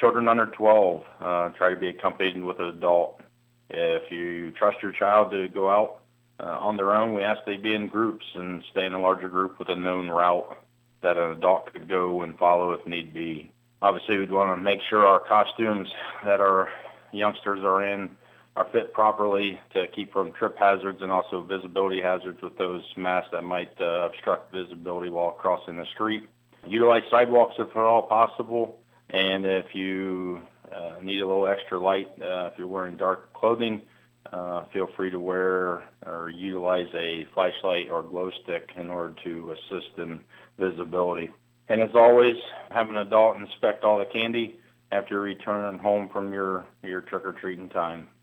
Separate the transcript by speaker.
Speaker 1: Children under 12, try to be accompanied with an adult. If you trust your child to go out on their own, we ask they be in groups and stay in a larger group with a known route that an adult could go and follow if need be. Obviously, we'd want to make sure our costumes that our youngsters are in are fit properly to keep from trip hazards and also visibility hazards with those masks that might obstruct visibility while crossing the street. Utilize sidewalks if at all possible, and if you need a little extra light, if you're wearing dark clothing, feel free to wear or utilize a flashlight or glow stick in order to assist in visibility. And as always, have an adult inspect all the candy after you return home from your trick-or-treating time.